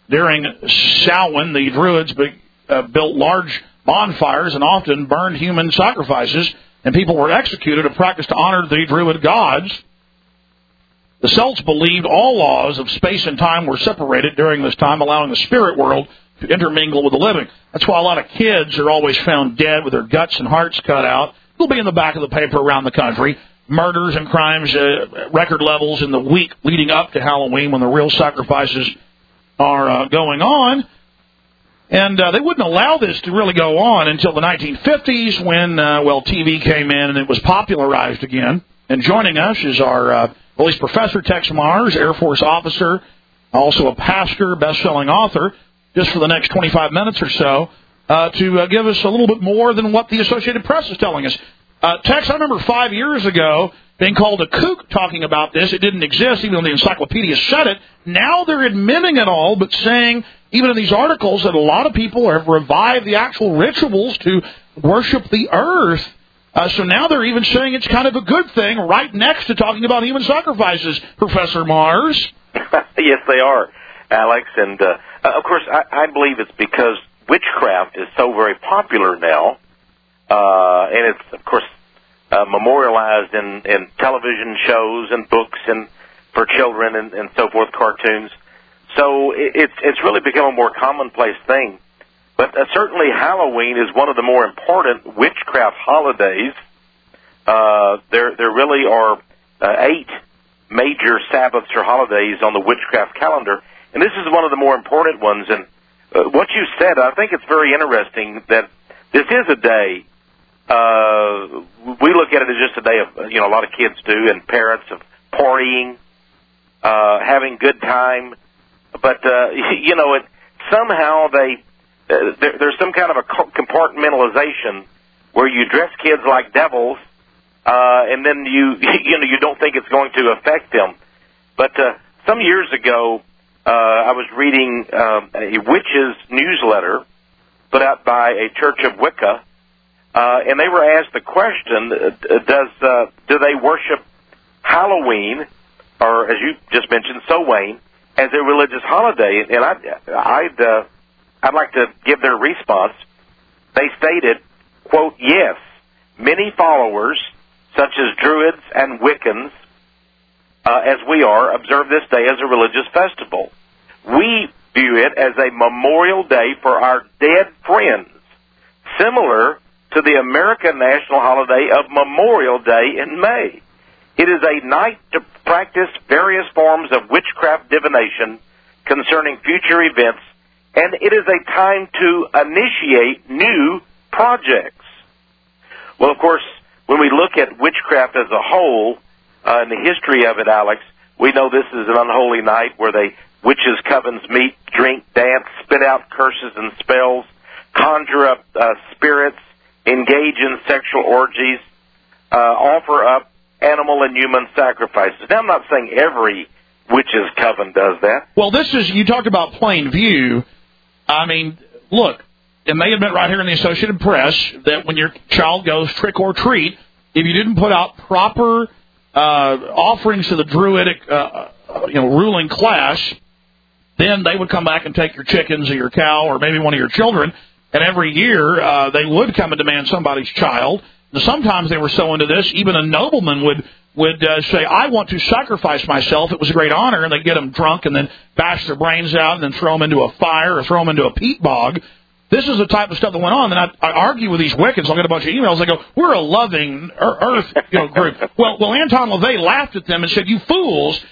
During Samhain, the Druids built large bonfires and often burned human sacrifices, and people were executed, a practice to honor the Druid gods. The Celts believed all laws of space and time were separated during this time, allowing the spirit world to intermingle with the living. That's why a lot of kids are always found dead with their guts and hearts cut out. It'll be in the back of the paper around the country. Murders and crimes, record levels in the week leading up to Halloween when the real sacrifices are going on. And they wouldn't allow this to really go on until the 1950s when, TV came in and it was popularized again. And joining us is our police professor, Tex Mars, Air Force officer, also a pastor, best-selling author, just for the next 25 minutes or so, to give us a little bit more than what the Associated Press is telling us. Tex, I remember 5 years ago being called a kook talking about this. It didn't exist, even though the encyclopedia said it. Now they're admitting it all, but saying, even in these articles, that a lot of people have revived the actual rituals to worship the earth. So now they're even saying it's kind of a good thing, right next to talking about human sacrifices, Professor Mars. Yes, they are, Alex. And, of course, I believe it's because witchcraft is so very popular now. And it's, of course, memorialized in television shows and books and for children and so forth, cartoons. So it's really become a more commonplace thing. But certainly Halloween is one of the more important witchcraft holidays. There really are 8 major Sabbaths or holidays on the witchcraft calendar, and this is one of the more important ones. And what you said, I think it's very interesting that this is a day. We look at it as just a day of, a lot of kids do, and parents of partying, having good time. But, it somehow there's some kind of a compartmentalization where you dress kids like devils, and then you don't think it's going to affect them. But, some years ago, I was reading, a witch's newsletter put out by a church of Wicca, and they were asked the question, do they worship Halloween, or as you just mentioned, Samhain, as a religious holiday? And I'd like to give their response. They stated, quote, yes, many followers, such as Druids and Wiccans, as we are, observe this day as a religious festival. We view it as a memorial day for our dead friends, similar to the American national holiday of Memorial Day in May. It is a night to practice various forms of witchcraft divination concerning future events, and it is a time to initiate new projects. Well, of course, when we look at witchcraft as a whole, and the history of it, Alex, we know this is an unholy night where witches' covens meet, drink, dance, spit out curses and spells, conjure up spirits, engage in sexual orgies, offer up animal and human sacrifices. Now, I'm not saying every witch's coven does that. Well, you talked about plain view. I mean, look, and they admit right here in the Associated Press that when your child goes trick or treat, if you didn't put out proper offerings to the Druidic, ruling class, then they would come back and take your chickens or your cow or maybe one of your children. And every year they would come and demand somebody's child. And sometimes they were so into this, even a nobleman would say, I want to sacrifice myself. It was a great honor. And they'd get them drunk and then bash their brains out and then throw them into a fire or throw them into a peat bog. This is the type of stuff that went on. And I argue with these Wiccans. I'll get a bunch of emails. They go, we're a loving earth group. Well, Anton LaVey laughed at them and said, you fools,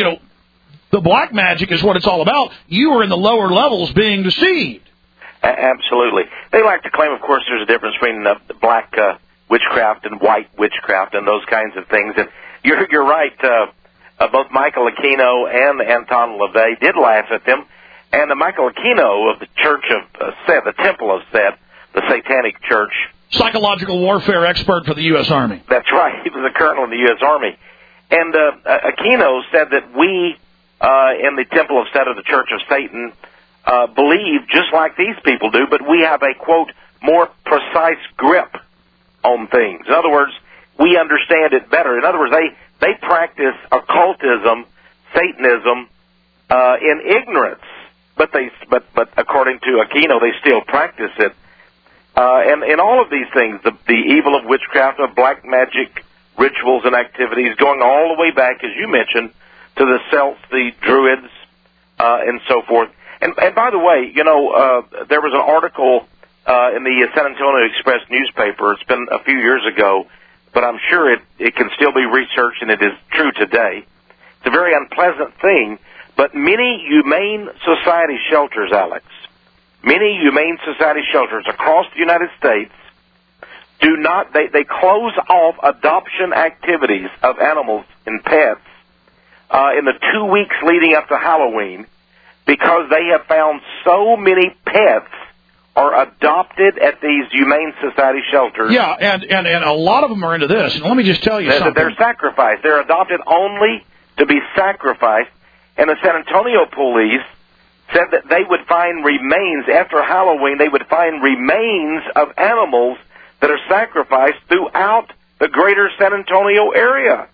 the black magic is what it's all about. You are in the lower levels being deceived. Absolutely. They like to claim, of course, there's a difference between black witchcraft and white witchcraft and those kinds of things. And you're right. Both Michael Aquino and Anton LaVey did laugh at them. And Michael Aquino of the Church of Set, the Temple of Set, the Satanic Church. Psychological warfare expert for the U.S. Army. That's right. He was a colonel in the U.S. Army. And Aquino said that we in the Temple of Set of the Church of Satan believe just like these people do, but we have a, quote, more precise grip on things. In other words, we understand it better. In other words, they practice occultism, Satanism, in ignorance. but according to Aquino, they still practice it. And in all of these things, the evil of witchcraft, of black magic rituals and activities, going all the way back, as you mentioned, to the Celts, the Druids, and so forth. And by the way, there was an article in the San Antonio Express newspaper. It's been a few years ago, but I'm sure it can still be researched, and it is true today. It's a very unpleasant thing, but many humane society shelters, Alex, many humane society shelters across the United States do not, they close off adoption activities of animals and pets in the 2 weeks leading up to Halloween, because they have found so many pets are adopted at these humane society shelters. Yeah, and a lot of them are into this. And let me just tell you something. They're sacrificed. They're adopted only to be sacrificed. And the San Antonio police said that they would find remains after Halloween. They would find remains of animals that are sacrificed throughout the greater San Antonio area.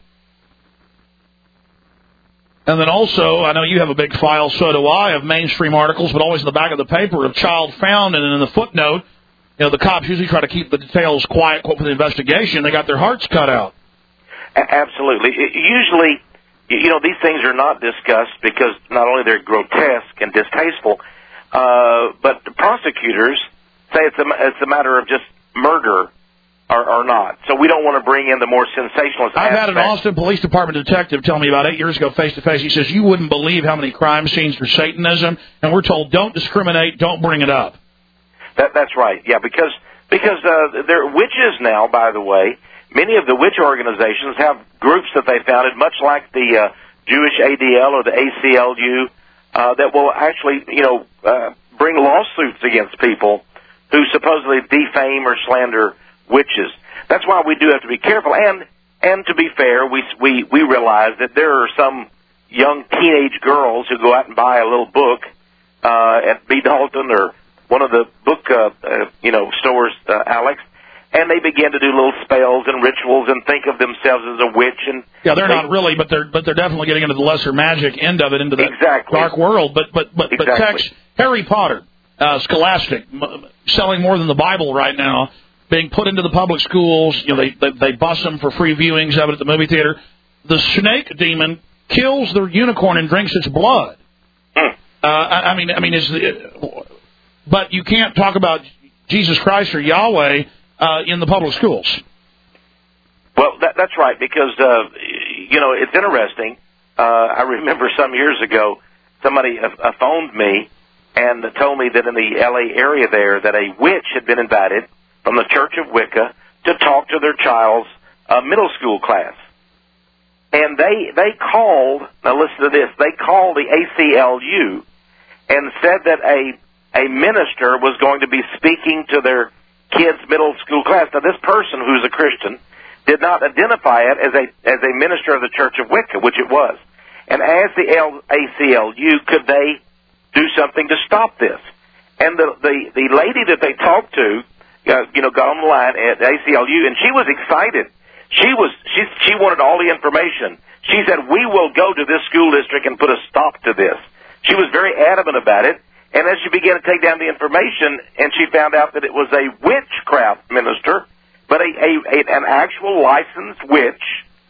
And then also, I know you have a big file, so do I, of mainstream articles, but always in the back of the paper, of child found, and in the footnote, the cops usually try to keep the details quiet, quote, for the investigation. They got their hearts cut out. Absolutely. Usually, these things are not discussed because not only they're grotesque and distasteful, but the prosecutors say it's a matter of just murder or not. So we don't want to bring in the more sensationalist I've aspect. had an Austin Police Department detective tell me about 8 years ago, face-to-face, he says, you wouldn't believe how many crime scenes for Satanism, and we're told, don't discriminate, don't bring it up. That's right, yeah, because they're witches now, by the way. Many of the witch organizations have groups that they founded, much like the Jewish ADL or the ACLU, that will actually, bring lawsuits against people who supposedly defame or slander witches. That's why we do have to be careful. And to be fair, we realize that there are some young teenage girls who go out and buy a little book at B. Dalton or one of the book stores, Alex, and they begin to do little spells and rituals and think of themselves as a witch. And yeah, they're not really, but they're definitely getting into the lesser magic end of it, into that dark world. But Tex, Harry Potter, Scholastic, selling more than the Bible right now, being put into the public schools. They bus them for free viewings of it at the movie theater. The snake demon kills the unicorn and drinks its blood. But you can't talk about Jesus Christ or Yahweh in the public schools. Well, that's right, because it's interesting. I remember some years ago somebody phoned me and told me that in the L.A. area there that a witch had been invited from the Church of Wicca to talk to their child's middle school class. And they called, now listen to this, they called the ACLU and said that a minister was going to be speaking to their kids' middle school class. Now, this person, who's a Christian, did not identify it as a minister of the Church of Wicca, which it was. And asked the ACLU, could they do something to stop this? And the lady that they talked to, got on the line at ACLU, and she was excited. She wanted all the information. She said, we will go to this school district and put a stop to this. She was very adamant about it. And as she began to take down the information, and she found out that it was a witchcraft minister, but an actual licensed witch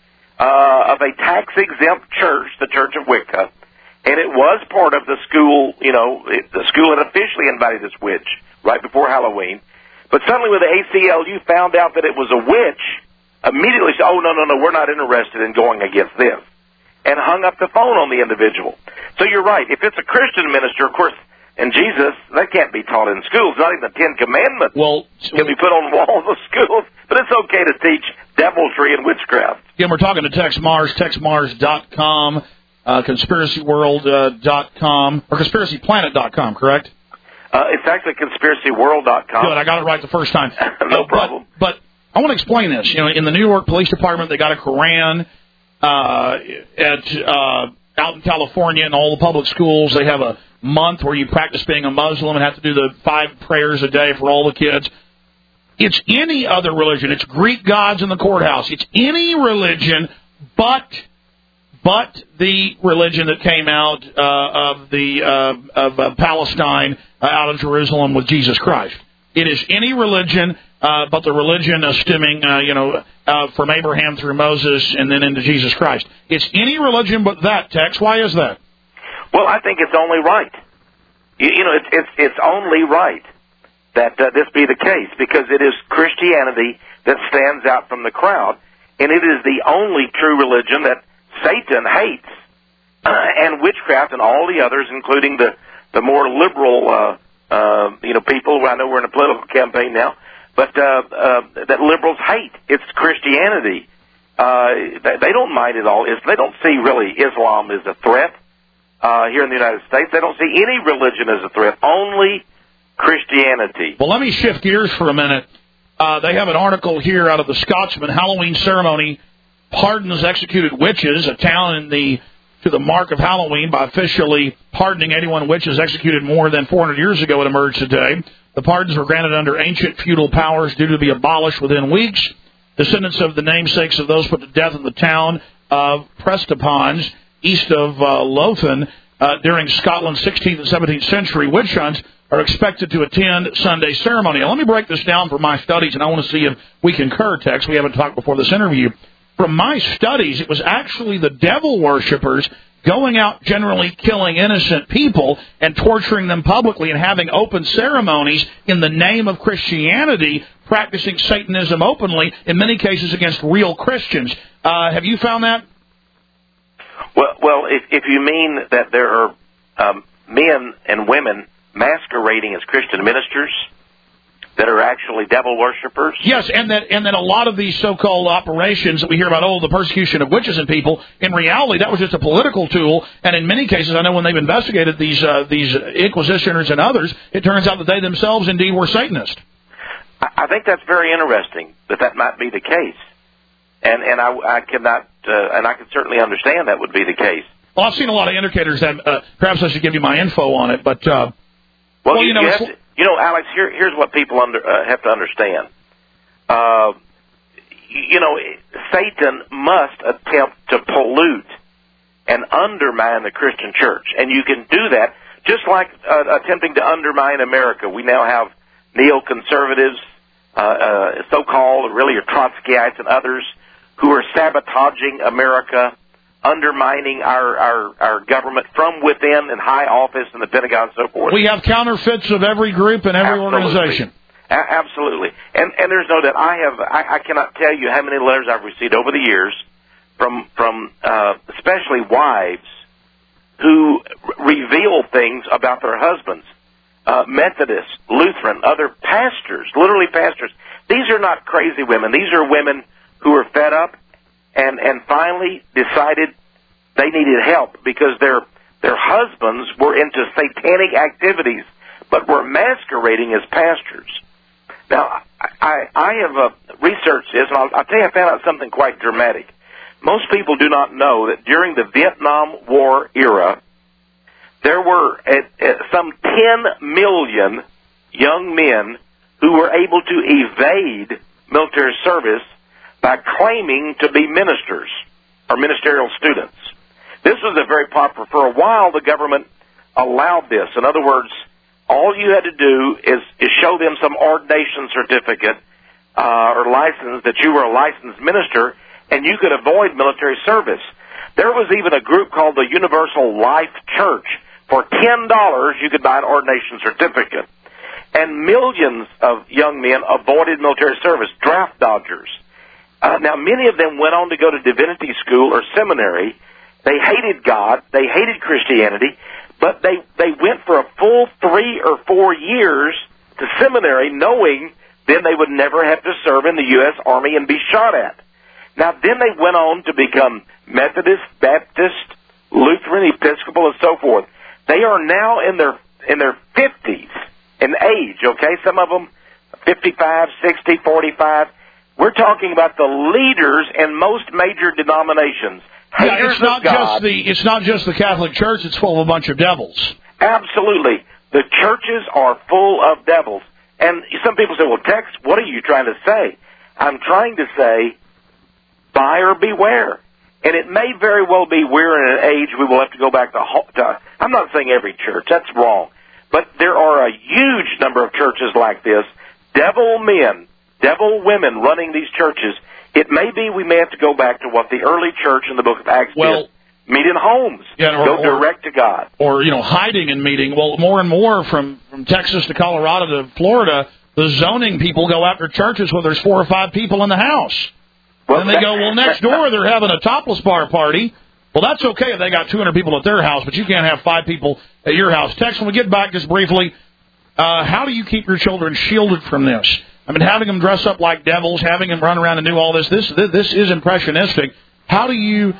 of a tax-exempt church, the Church of Wicca, and it was part of the school. The school had officially invited this witch right before Halloween. But suddenly when the ACLU found out that it was a witch, immediately said, oh, no, we're not interested in going against this, and hung up the phone on the individual. So you're right. If it's a Christian minister, of course, and Jesus, that can't be taught in schools. Not even the Ten Commandments can be put on walls of schools. But it's okay to teach deviltry and witchcraft. Yeah, we're talking to Tex Mars, TexMars.com, ConspiracyWorld.com, or ConspiracyPlanet.com, correct? It's actually ConspiracyWorld.com. Good, I got it right the first time. No problem. But I want to explain this. In the New York Police Department, they got a Koran out in California in all the public schools. They have a month where you practice being a Muslim and have to do the 5 prayers a day for all the kids. It's any other religion. It's Greek gods in the courthouse. It's any religion but but the religion that came out of Palestine, out of Jerusalem with Jesus Christ. It is any religion, but the religion stemming, from Abraham through Moses and then into Jesus Christ. It's any religion but that, Tex. Why is that? Well, I think it's only right. It's only right that this be the case, because it is Christianity that stands out from the crowd, and it is the only true religion that Satan hates, and witchcraft and all the others, including the more liberal people. I know we're in a political campaign now, but that liberals hate. It's Christianity. They don't mind at all. They don't see really Islam as a threat here in the United States. They don't see any religion as a threat. Only Christianity. Well, let me shift gears for a minute. They have an article here out of the Scotsman. Halloween ceremony pardons executed witches. A town to the mark of Halloween by officially pardoning 81 witches executed more than 400 years ago. It emerged today. The pardons were granted under ancient feudal powers due to be abolished within weeks. Descendants of the namesakes of those put to death in the town of Prestapons, east of Lothian, during Scotland's 16th and 17th century witch hunts, are expected to attend Sunday ceremony. Now, let me break this down from my studies, and I want to see if we concur, Tex. We haven't talked before this interview. From my studies, it was actually the devil worshippers going out generally killing innocent people and torturing them publicly and having open ceremonies in the name of Christianity, practicing Satanism openly, in many cases against real Christians. Have you found that? Well, if you mean that there are men and women masquerading as Christian ministers that are actually devil worshippers? Yes, and that a lot of these so-called operations that we hear about, the persecution of witches and people, in reality, that was just a political tool, and in many cases, I know when they've investigated these inquisitioners and others, it turns out that they themselves indeed were Satanists. I think that's very interesting, that might be the case. And I cannot, and I can certainly understand that would be the case. Well, I've seen a lot of indicators that, perhaps I should give you my info on it, but, Alex, here's what people have to understand. Satan must attempt to pollute and undermine the Christian church. And you can do that just like attempting to undermine America. We now have neoconservatives, so-called, really are Trotskyites and others, who are sabotaging America, undermining our government from within in high office in the Pentagon and so forth. We have counterfeits of every group and every organization. Absolutely. And there's no doubt. I cannot tell you how many letters I've received over the years from especially wives who reveal things about their husbands. Methodist, Lutheran, other pastors, literally pastors. These are not crazy women. These are women who are fed up and finally decided they needed help because their husbands were into satanic activities, but were masquerading as pastors. Now, I have researched this, and I'll tell you I found out something quite dramatic. Most people do not know that during the Vietnam War era, there were some 10 million young men who were able to evade military service by claiming to be ministers or ministerial students. This was very popular. For a while, the government allowed this. In other words, all you had to do is show them some ordination certificate or license that you were a licensed minister, and you could avoid military service. There was even a group called the Universal Life Church. For $10, you could buy an ordination certificate. And millions of young men avoided military service, draft dodgers. Now, many of them went on to go to divinity school or seminary. They hated God. They hated Christianity. But they went for a full 3 or 4 years to seminary knowing then they would never have to serve in the U.S. Army and be shot at. Now, then they went on to become Methodist, Baptist, Lutheran, Episcopal, and so forth. They are now in their 50s in age, okay? Some of them 55, 60, 45. We're talking about the leaders in most major denominations. Yeah, it's not just the Catholic Church. It's full of a bunch of devils. Absolutely. The churches are full of devils. And some people say, well, Tex, what are you trying to say? I'm trying to say, buyer beware. And it may very well be we're in an age we will have to go back to I'm not saying every church, that's wrong. But there are a huge number of churches like this, devil men, devil women running these churches. It may be we may have to go back to what the early church in the book of Acts did. Meet in homes. Go direct to God. Or, hiding and meeting. Well, more and more from Texas to Colorado to Florida, the zoning people go after churches where there's 4 or 5 people in the house. Well, and they go, next door they're having a topless bar party. Well, that's okay if they got 200 people at their house, but you can't have 5 people at your house. Tex, when we get back just briefly, how do you keep your children shielded from this? I mean, having them dress up like devils, having them run around and do all this is impressionistic. How do you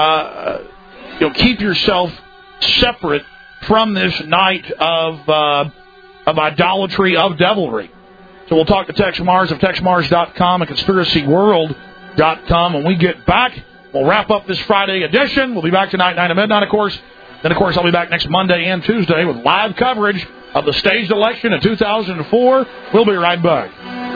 keep yourself separate from this night of idolatry, of devilry? So we'll talk to Tex Mars of TexMars.com and ConspiracyWorld.com. When we get back, we'll wrap up this Friday edition. We'll be back tonight, 9 to midnight, of course. Then, of course, I'll be back next Monday and Tuesday with live coverage of the staged election in 2004. We'll be right back.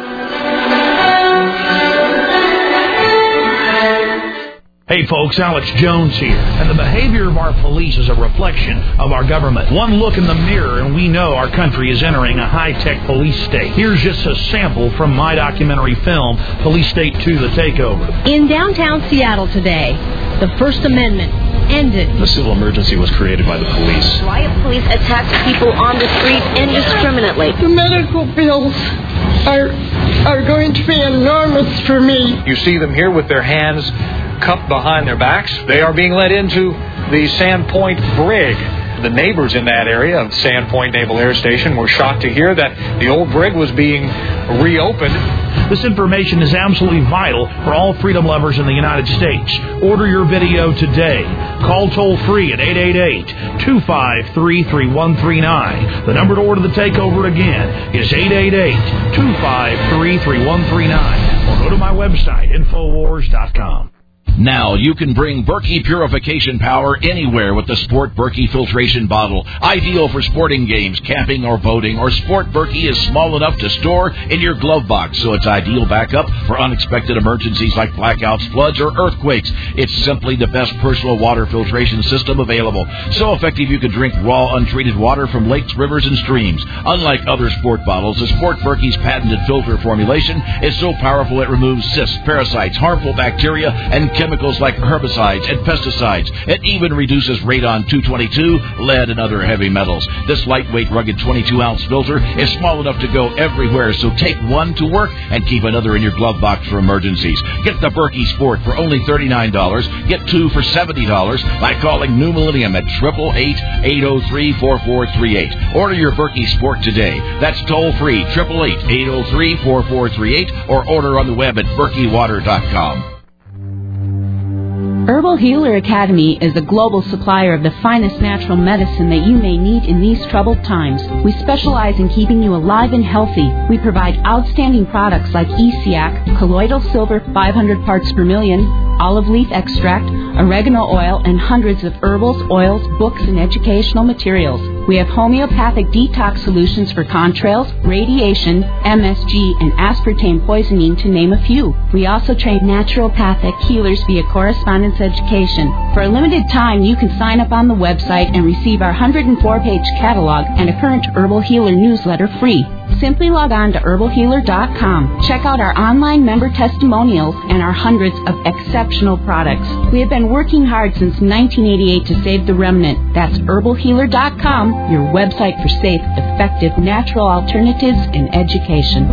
Hey folks, Alex Jones here, and the behavior of our police is a reflection of our government. One look in the mirror and we know our country is entering a high-tech police state. Here's just a sample from my documentary film, Police State 2, The Takeover. In downtown Seattle today, the First Amendment ended. The civil emergency was created by the police. Riot police attacked people on the street indiscriminately. The medical bills are going to be enormous for me. You see them here with their hands cupped behind their backs. They are being led into the Sandpoint brig. The neighbors in that area of Sandpoint Naval Air Station were shocked to hear that the old brig was being reopened. This information is absolutely vital for all freedom lovers in the United States. Order your video today. Call toll-free at 888-253-3139. The number to order the takeover again is 888-253-3139. Or go to my website, Infowars.com. Now you can bring Berkey purification power anywhere with the Sport Berkey filtration bottle. Ideal for sporting games, camping, or boating. Or Sport Berkey is small enough to store in your glove box, so it's ideal backup for unexpected emergencies like blackouts, floods, or earthquakes. It's simply the best personal water filtration system available. So effective you can drink raw, untreated water from lakes, rivers, and streams. Unlike other Sport bottles, the Sport Berkey's patented filter formulation is so powerful it removes cysts, parasites, harmful bacteria, and chemicals like herbicides and pesticides. It even reduces radon-222, lead, and other heavy metals. This lightweight, rugged 22-ounce filter is small enough to go everywhere, so take one to work and keep another in your glove box for emergencies. Get the Berkey Sport for only $39. Get 2 for $70 by calling New Millennium at 888-803-4438. Order your Berkey Sport today. That's toll-free, 888-803-4438, or order on the web at berkeywater.com. Herbal Healer Academy is a global supplier of the finest natural medicine that you may need in these troubled times. We specialize in keeping you alive and healthy. We provide outstanding products like Essiac, colloidal silver 500 parts per million, olive leaf extract, oregano oil, and hundreds of herbals, oils, books, and educational materials. We have homeopathic detox solutions for contrails, radiation, MSG, and aspartame poisoning, to name a few. We also train naturopathic healers via correspondence education. For a limited time, you can sign up on the website and receive our 104-page catalog and a current Herbal Healer newsletter free. Simply log on to herbalhealer.com. Check out our online member testimonials and our hundreds of exceptional products. We have been working hard since 1988 to save the remnant. That's herbalhealer.com, your website for safe, effective, natural alternatives in education.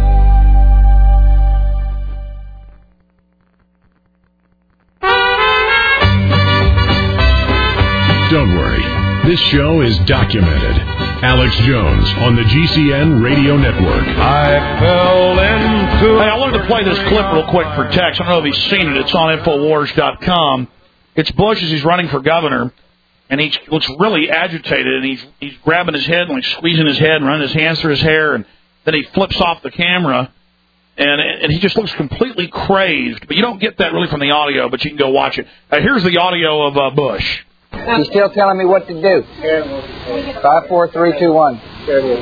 Don't worry. This show is documented. Alex Jones on the GCN Radio Network. I fell into... Hey, I wanted to play this clip real quick for Tex. I don't know if he's seen it. It's on Infowars.com. It's Bush as he's running for governor, and he looks really agitated, and he's grabbing his head and like squeezing his head and running his hands through his hair, and then he flips off the camera, and he just looks completely crazed. But you don't get that really from the audio, but you can go watch it. Here's the audio of Bush. He's still telling me what to do. 5, 4, 3, 2, 1. Okay.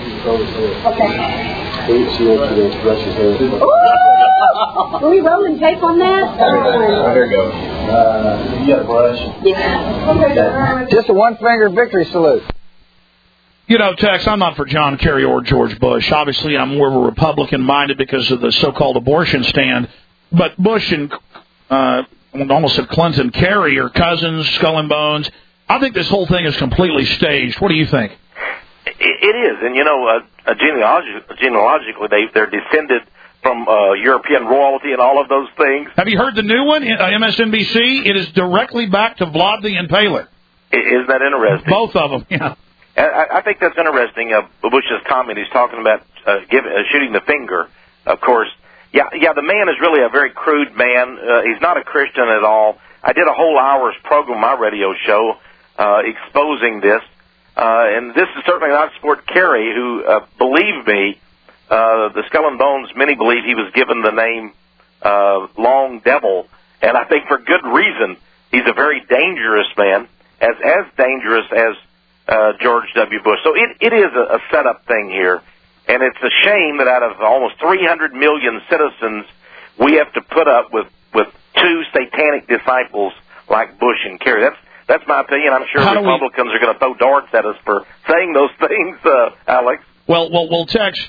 Are we rolling tape on that? There you go. You got a brush? Yeah. Just a one-finger victory salute. You know, Tex, I'm not for John Kerry or George Bush. Obviously, I'm more of a Republican-minded because of the so-called abortion stand. But Bush and, I almost said Clinton, Kerry are cousins, skull and bones. I think this whole thing is completely staged. What do you think? It is. And, you know, genealogically, they're descended from European royalty and all of those things. Have you heard the new one, MSNBC? It is directly back to Vlad the Impaler. Isn't that interesting? Both of them, yeah. I think that's interesting. Bush's comment, he's talking about shooting the finger, of course. Yeah, the man is really a very crude man. He's not a Christian at all. I did a whole hour's program on my radio show exposing this. And this is certainly not Sport Kerry, who, believe me, the Skull and Bones, many believe he was given the name Long Devil. And I think for good reason. He's a very dangerous man, as dangerous as George W. Bush. So it is a setup thing here. And it's a shame that out of almost 300 million citizens, we have to put up with two satanic disciples like Bush and Kerry. That's my opinion. I'm sure Republicans are going to throw darts at us for saying those things, Alex. Well, Tex,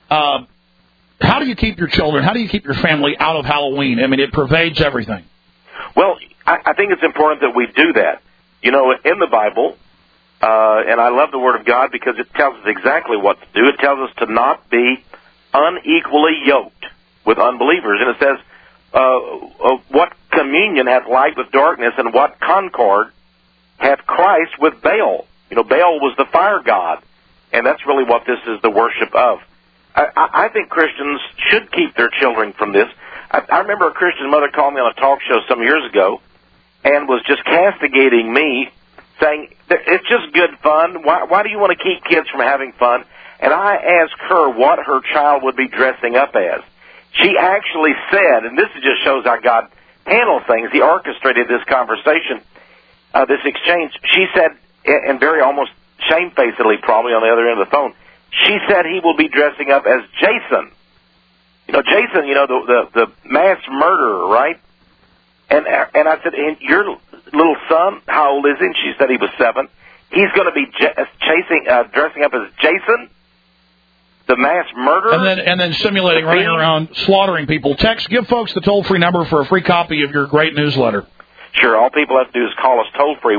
how do you keep your children, how do you keep your family out of Halloween? I mean, it pervades everything. Well, I think it's important that we do that. You know, in the Bible, and I love the Word of God because it tells us exactly what to do. It tells us to not be unequally yoked with unbelievers. And it says, what communion hath light with darkness, and what concord hath Christ with Baal? You know, Baal was the fire god, and that's really what this is the worship of. I think Christians should keep their children from this. I remember a Christian mother called me on a talk show some years ago and was just castigating me, saying, it's just good fun. Why do you want to keep kids from having fun? And I asked her what her child would be dressing up as. She actually said, and this just shows how God handles things, he orchestrated this conversation, this exchange. She said, and very almost shamefacedly probably on the other end of the phone, she said he will be dressing up as Jason. You know, Jason, you know, the mass murderer, right? And I said, and your little son, how old is he? And she said he was 7. He's going to be dressing up as Jason, the mass murderer? And then simulating running around slaughtering people. Tex, give folks the toll-free number for a free copy of your great newsletter. Sure. All people have to do is call us toll-free,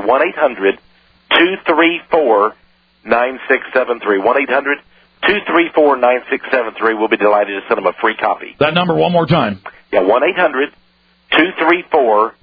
1-800-234-9673. 1-800-234-9673. We'll be delighted to send them a free copy. That number one more time. Yeah, 1-800-234-9673.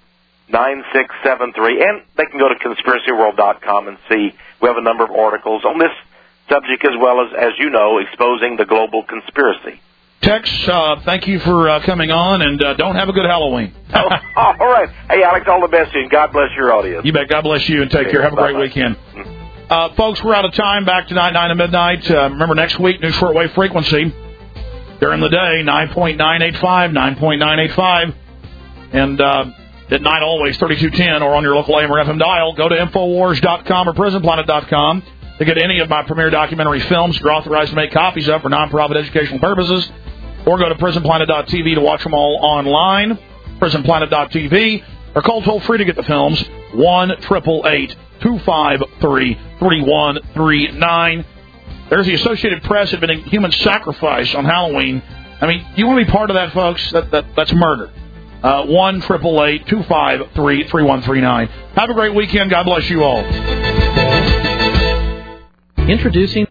And they can go to conspiracyworld.com and see. We have a number of articles on this subject as well as you know, exposing the global conspiracy. Tex, thank you for coming on, and don't have a good Halloween. All right. Hey, Alex, all the best to you, and God bless your audience. You bet. God bless you, and take care. Have a great weekend. Folks, we're out of time. Back tonight, 9 to midnight. Remember, next week, new shortwave frequency. During the day, 9.985, 9.985. And at night, always 3210, or on your local AM or FM dial. Go to Infowars.com or PrisonPlanet.com to get any of my premier documentary films you're authorized to make copies of for nonprofit educational purposes. Or go to PrisonPlanet.tv to watch them all online. PrisonPlanet.tv. Or call toll-free to get the films, 1-888-253-3139. There's the Associated Press admitting human sacrifice on Halloween. I mean, you want to be part of that, folks? That's murder. 1-888-253-3139. Have a great weekend. God bless you all. Introducing